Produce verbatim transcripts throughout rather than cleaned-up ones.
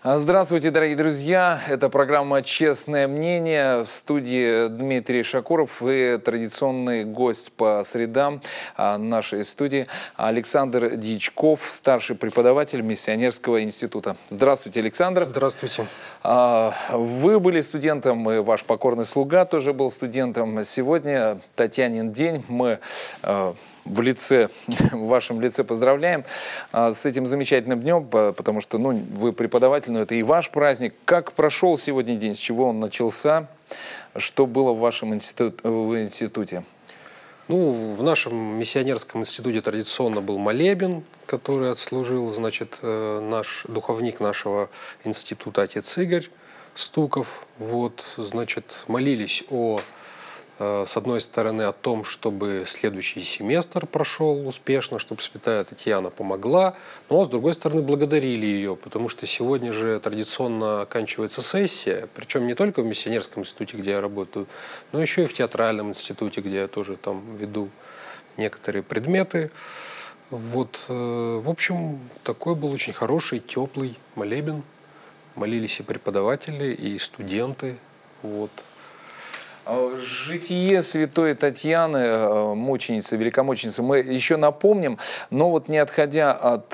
Здравствуйте, дорогие друзья! Это программа «Честное мнение». В студии Дмитрий Шакуров и традиционный гость по средам нашей студии Александр Дьячков, старший преподаватель Миссионерского института. Здравствуйте, Александр! Здравствуйте! Вы были студентом, и ваш покорный слуга тоже был студентом. Сегодня Татьянин день. Мы в лице, в вашем лице поздравляем а, с этим замечательным днем, потому что ну, вы преподаватель, но это и ваш праздник. Как прошел сегодня день, с чего он начался, что было в вашем институт, в институте? Ну, в нашем миссионерском институте традиционно был молебен, который отслужил, значит, наш духовник нашего института, отец Игорь Стуков. Вот, значит, молились о с одной стороны, о том, чтобы следующий семестр прошел успешно, чтобы святая Татьяна помогла, но с другой стороны, благодарили ее, потому что сегодня же традиционно оканчивается сессия, причем не только в Миссионерском институте, где я работаю, но еще и в Театральном институте, где я тоже там веду некоторые предметы. Вот, в общем, такой был очень хороший, теплый молебен. Молились и преподаватели, и студенты. Вот. Житие святой Татьяны, мученицы, великомученицы, мы еще напомним, но вот не отходя от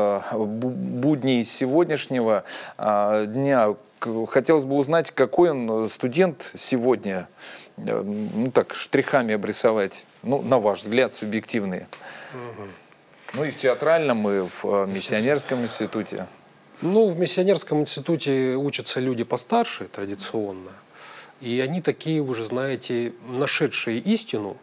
будней сегодняшнего дня, хотелось бы узнать, какой он студент сегодня, ну так, штрихами обрисовать, ну, на ваш взгляд, субъективные. Угу. Ну и в театральном, и в Миссионерском институте. Ну, в Миссионерском институте учатся люди постарше традиционно. И они такие уже, знаете, нашедшие истину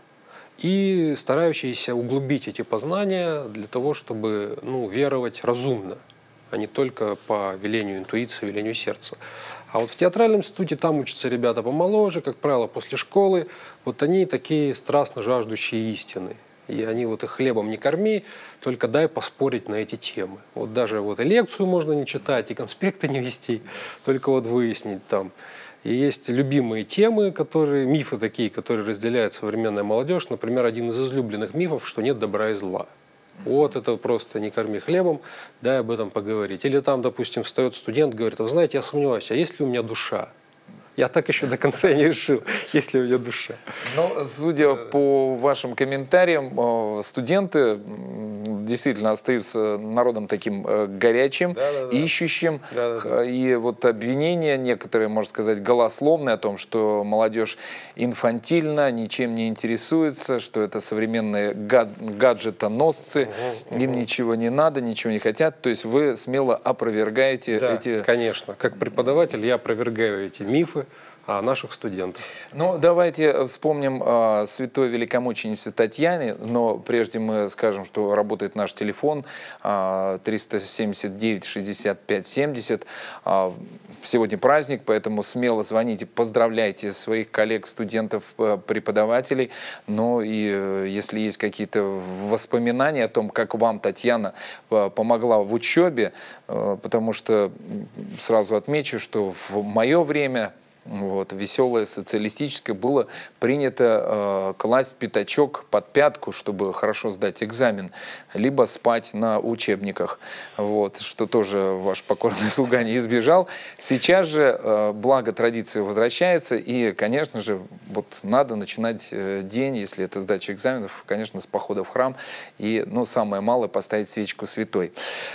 и старающиеся углубить эти познания для того, чтобы ну, веровать разумно, а не только по велению интуиции, велению сердца. А вот в Театральном институте там учатся ребята помоложе, как правило, после школы. Вот они такие страстно жаждущие истины. И они вот их хлебом не корми, только дай поспорить на эти темы. Вот даже вот и лекцию можно не читать, и конспекты не вести, только вот выяснить там. И есть любимые темы, которые, мифы такие, которые разделяет современная молодежь. Например, один из излюбленных мифов, что нет добра и зла. Вот это просто не корми хлебом, дай об этом поговорить. Или там, допустим, встает студент, говорит, вы знаете, я сомневаюсь, а есть ли у меня душа? Я так еще до конца не решил, есть ли у меня душа. Ну, судя по вашим комментариям, студенты действительно остаются народом таким горячим, да, да, да. ищущим. Да, да, да. И вот обвинения некоторые, можно сказать, голословные о том, что молодежь инфантильна, ничем не интересуется, что это современные гад гаджетоносцы, угу, им угу. ничего не надо, ничего не хотят. То есть вы смело опровергаете да, эти... конечно. Как преподаватель я опровергаю эти мифы о наших студентах. Ну, давайте вспомним э, святой великомученице Татьяне, но прежде мы скажем, что работает наш телефон э, триста семьдесят девять шестьдесят пять семьдесят. Э, сегодня праздник, поэтому смело звоните, поздравляйте своих коллег, студентов, э, преподавателей. Ну и э, если есть какие-то воспоминания о том, как вам Татьяна э, помогла в учебе, э, потому что сразу отмечу, что в мое время... Вот, веселое социалистическое было принято э, класть пятачок под пятку, чтобы хорошо сдать экзамен, либо спать на учебниках, вот, что тоже ваш покорный слуга не избежал. Сейчас же, э, благо традиция возвращается, и, конечно же, вот надо начинать э, день, если это сдача экзаменов, конечно, с похода в храм, и, ну, самое малое, поставить свечку святой.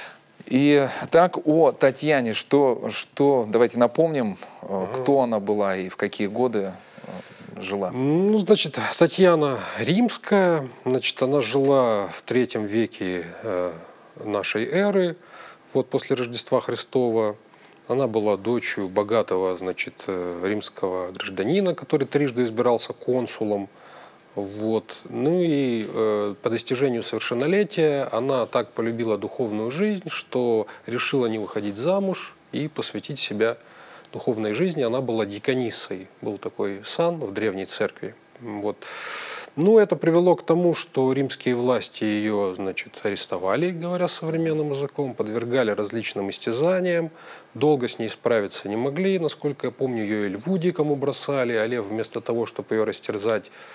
И так о Татьяне, что, что давайте напомним, угу. кто она была и в какие годы жила. Ну, значит, Татьяна Римская, значит, она жила в третьем веке э, нашей эры, вот после Рождества Христова. Она была дочерью богатого, значит, римского гражданина, который трижды избирался консулом. Вот. Ну и э, по достижению совершеннолетия она так полюбила духовную жизнь, что решила не выходить замуж и посвятить себя духовной жизни. Она была дьяконissой, был такой сан в древней церкви. Вот. Ну, это привело к тому, что римские власти ее, значит, арестовали, говоря современным языком, подвергали различным истязаниям, долго с ней справиться не могли. Насколько я помню, ее и льву дикому бросали, а лев вместо того, чтобы ее растерзать,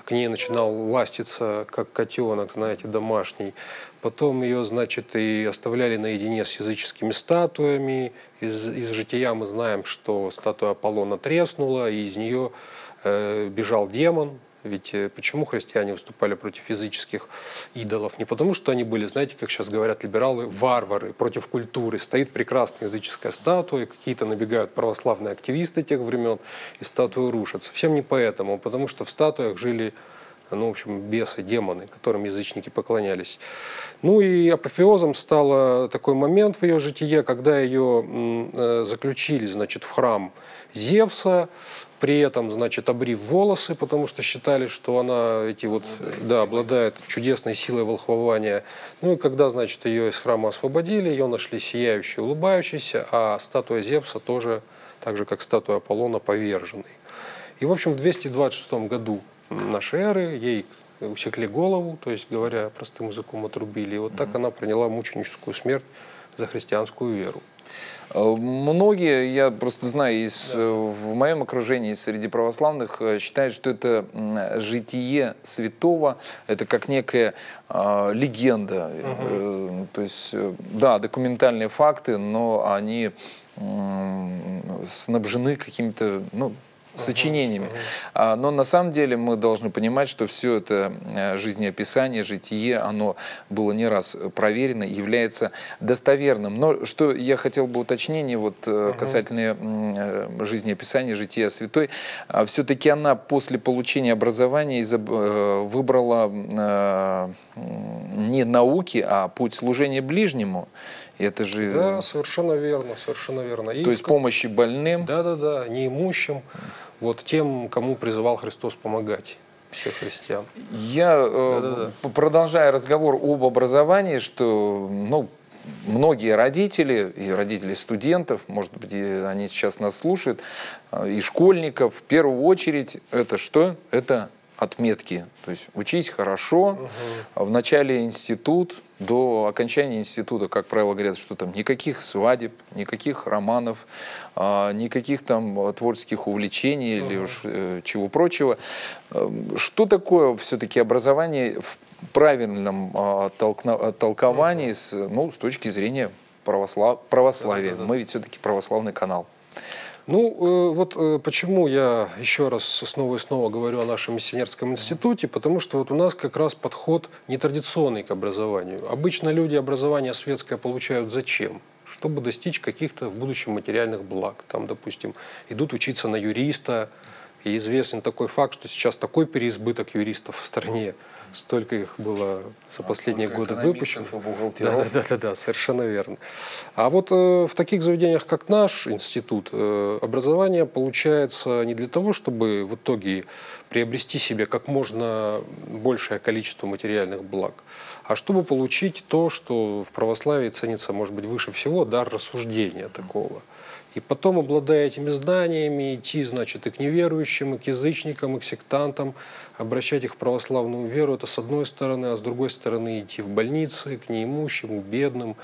к ней начинал ластиться, как котенок, знаете, домашний. Потом ее, значит, и оставляли наедине с языческими статуями. Из, из жития мы знаем, что статуя Аполлона треснула, и из нее э, бежал демон. Ведь почему христиане выступали против языческих идолов? Не потому, что они были, знаете, как сейчас говорят либералы, варвары против культуры. Стоит прекрасная языческая статуя, какие-то набегают православные активисты тех времен, и статую рушат. Совсем не поэтому, потому что в статуях жили, ну, в общем, бесы, демоны, которым язычники поклонялись. Ну и апофеозом стал такой момент в ее житие, когда ее заключили, значит, в храм Зевса, при этом, значит, обрив волосы, потому что считали, что она эти вот, да, обладает чудесной силой волхвования. Ну и когда, значит, ее из храма освободили, ее нашли сияющей, улыбающейся, а статуя Зевса тоже, так же как статуя Аполлона, поверженной. И, в общем, в двести двадцать шестом году нашей эры ей усекли голову, то есть, говоря простым языком, отрубили. И вот так она приняла мученическую смерть за христианскую веру. Многие, я просто знаю, из, да. в моем окружении среди православных считают, что это житие святого, это как некая э, легенда. Угу. То есть, да, документальные факты, но они э, снабжены какими-то, ну, сочинениями. Uh-huh. Но на самом деле мы должны понимать, что все это жизнеописание, житие, оно было не раз проверено, является достоверным. Но что я хотел бы уточнение вот, uh-huh. касательно жизнеописания, жития святой, все-таки она после получения образования выбрала не науки, а путь служения ближнему. Это же... Да, совершенно верно, совершенно верно. И то есть в... помощи больным? Да-да-да, неимущим, вот тем, кому призывал Христос помогать, всех христиан. Я, да-да-да. продолжая разговор об образовании, что, ну, многие родители, и родители студентов, может быть, и они сейчас нас слушают, и школьников, в первую очередь, это что? Это отметки. То есть учись хорошо, угу. в начале институт, до окончания института, как правило, говорят, что там никаких свадеб, никаких романов, никаких там творческих увлечений угу. или уж чего прочего. Что такое все-таки образование в правильном толковании угу. с, ну, с точки зрения православ... православия? Да, да, да. Мы ведь все-таки православный канал. Ну, вот почему я еще раз снова и снова говорю о нашем миссионерском институте, потому что вот у нас как раз подход нетрадиционный к образованию. Обычно люди образование светское получают зачем? Чтобы достичь каких-то в будущем материальных благ. Там, допустим, идут учиться на юриста, и известен такой факт, что сейчас такой переизбыток юристов в стране. Столько их было за последние а годы выпущено. Да, да, да, да, совершенно верно. А вот э, в таких заведениях, как наш институт, э, образование получается не для того, чтобы в итоге приобрести себе как можно большее количество материальных благ, а чтобы получить то, что в православии ценится, может быть, выше всего, дар рассуждения такого. И потом, обладая этими знаниями, идти, значит, и к неверующим, и к язычникам, и к сектантам, обращать их в православную веру, это с одной стороны, а с другой стороны идти в больницы, к неимущим, к бедным,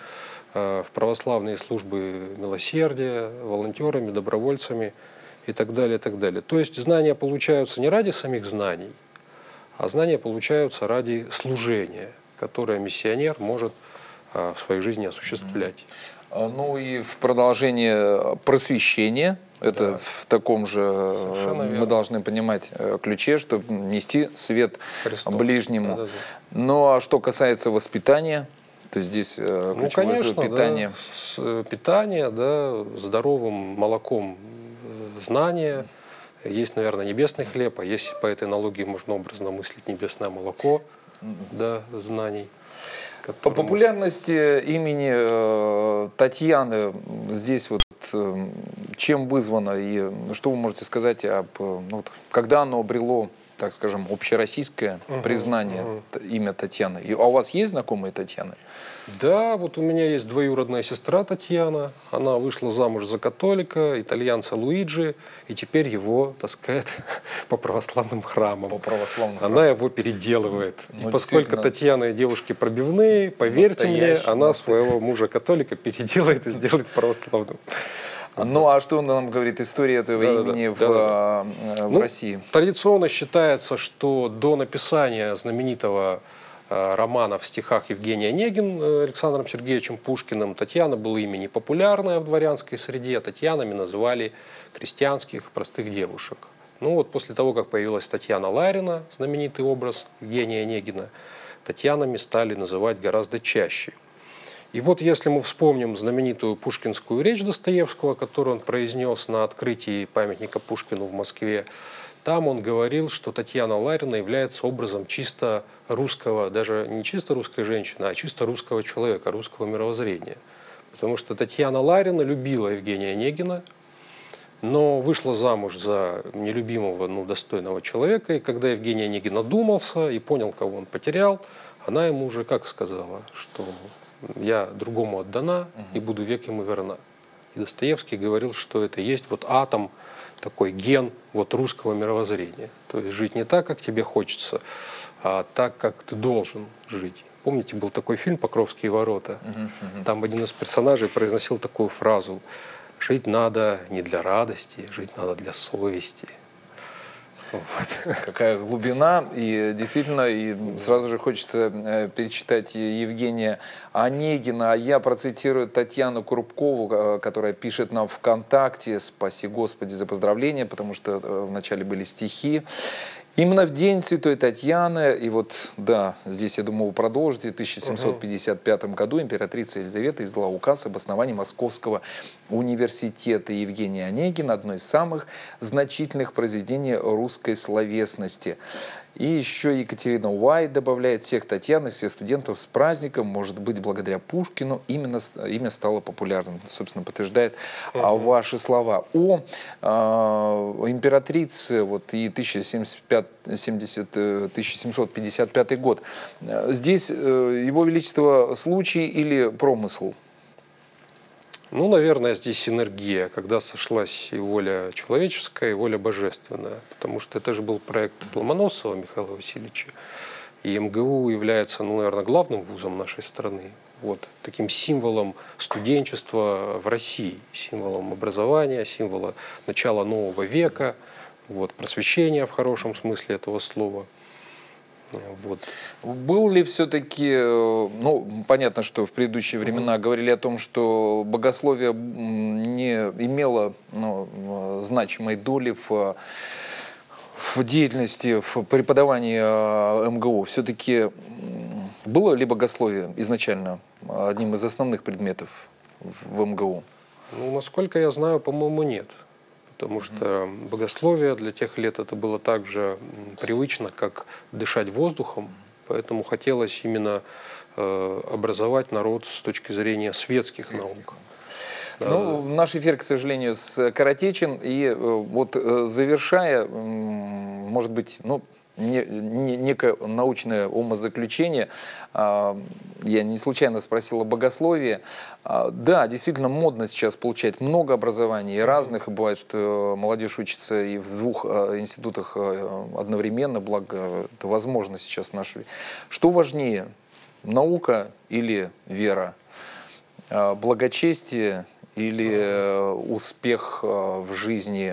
в православные службы милосердия, волонтерами, добровольцами и так далее, и так далее. То есть знания получаются не ради самих знаний, а знания получаются ради служения, которое миссионер может в своей жизни осуществлять. Ну и в продолжение просвещения, это да. в таком же, совершенно мы верно. Должны понимать, ключе, чтобы нести свет Христос. Ближнему. Да, да, да. Ну а что касается воспитания, то здесь ключевое ну, конечно, питание. Да, питание, да, здоровым молоком знания. Есть, наверное, небесный хлеб, а есть по этой аналогии можно образно мыслить небесное молоко, да, знаний. По популярности может... имени э, Татьяны здесь вот э, чем вызвано и что вы можете сказать об, ну, вот, когда оно обрело, так скажем, общероссийское uh-huh, признание uh-huh. имя Татьяны? И, а у вас есть знакомые Татьяны? Да, вот у меня есть двоюродная сестра Татьяна. Она вышла замуж за католика, итальянца Луиджи, и теперь его таскает по православным храмам. По православным Она храмам. Его переделывает. Ну, и поскольку Татьяна и девушки пробивные, поверьте мне, она своего мужа католика переделает и сделает православным. Ну, а что нам говорит история этого Да, да, имени да, в, да, да. в Ну, России? Традиционно считается, что до написания знаменитого э, романа в стихах Евгений Онегин э, Александром Сергеевичем Пушкиным Татьяна было имя непопулярное в дворянской среде. Татьянами называли крестьянских простых девушек. Ну вот после того, как появилась Татьяна Ларина, знаменитый образ Евгения Онегина, Татьянами стали называть гораздо чаще. И вот если мы вспомним знаменитую пушкинскую речь Достоевского, которую он произнес на открытии памятника Пушкину в Москве, там он говорил, что Татьяна Ларина является образом чисто русского, даже не чисто русской женщины, а чисто русского человека, русского мировоззрения. Потому что Татьяна Ларина любила Евгения Онегина, но вышла замуж за нелюбимого, ну, достойного человека, и когда Евгений Онегин одумался и понял, кого он потерял, она ему уже как сказала, что я другому отдана и буду век ему верна. И Достоевский говорил, что это есть вот атом, такой ген вот русского мировоззрения. То есть жить не так, как тебе хочется, а так, как ты должен жить. Помните, был такой фильм «Покровские ворота»? Там один из персонажей произносил такую фразу: «Жить надо не для радости, жить надо для совести». Вот. Какая глубина, и действительно, и сразу же хочется перечитать Евгения Онегина, а я процитирую Татьяну Крупкову, которая пишет нам ВКонтакте: «Спаси Господи за поздравления», потому что вначале были стихи. Именно в день Святой Татьяны, и вот, да, здесь, я думаю, вы продолжите, в тысяча семьсот пятьдесят пятом году императрица Елизавета издала указ об основании Московского университета. Евгения Онегин — одно из самых значительных произведений русской словесности. И еще Екатерина Уайт добавляет: всех Татьян и всех студентов с праздником, может быть, благодаря Пушкину именно имя стало популярным. Собственно, подтверждает uh-huh. ваши слова. О э, императрице вот, и тысяча семьсот пятьдесят пятый год. Здесь э, Его Величество случай или промысл? Ну, наверное, здесь синергия, когда сошлась и воля человеческая, и воля божественная. Потому что это же был проект Ломоносова Михаила Васильевича. И МГУ является, ну, наверное, главным вузом нашей страны. Вот, таким символом студенчества в России, символом образования, символом начала нового века, вот, просвещения в хорошем смысле этого слова. Вот. Был ли все-таки, ну, понятно, что в предыдущие времена mm-hmm. говорили о том, что богословие не имело, ну, значимой доли в, в деятельности, в преподавании МГУ. Все-таки было ли богословие изначально одним из основных предметов в МГУ? Ну, насколько я знаю, по-моему, нет. Потому что богословие для тех лет это было так же привычно, как дышать воздухом. Поэтому хотелось именно э, образовать народ с точки зрения светских, светских. наук. Ну, да. Наш эфир, к сожалению, скоротечен. И э, вот э, завершая, э, может быть, ну, не, не, некое научное умозаключение. Я не случайно спросил о богословии. Да, действительно модно сейчас получать много образований и разных. И бывает, что молодежь учится и в двух институтах одновременно, благо это возможно сейчас в нашей. Что важнее, наука или вера? Благочестие или успех в жизни?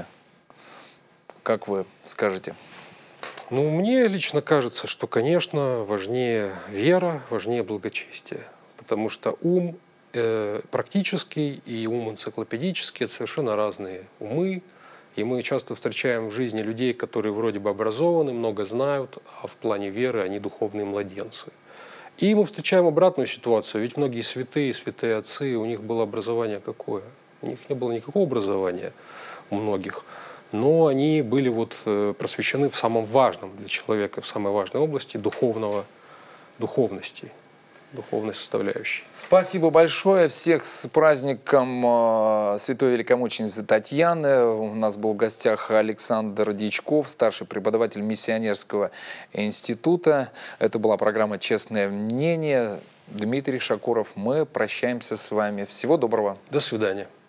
Как вы скажете? Ну, мне лично кажется, что, конечно, важнее вера, важнее благочестие. Потому что ум э, практический и ум энциклопедический – это совершенно разные умы. И мы часто встречаем в жизни людей, которые вроде бы образованы, много знают, а в плане веры они духовные младенцы. И мы встречаем обратную ситуацию. Ведь многие святые, святые отцы, у них было образование какое? У них не было никакого образования у многих. Но они были вот просвещены в самом важном для человека, в самой важной области духовного, духовности, духовной составляющей. Спасибо большое. Всех с праздником Святой Великомученицы Татьяны. У нас был в гостях Александр Дьячков, старший преподаватель Миссионерского института. Это была программа «Честное мнение». Дмитрий Шакуров. Мы прощаемся с вами. Всего доброго. До свидания.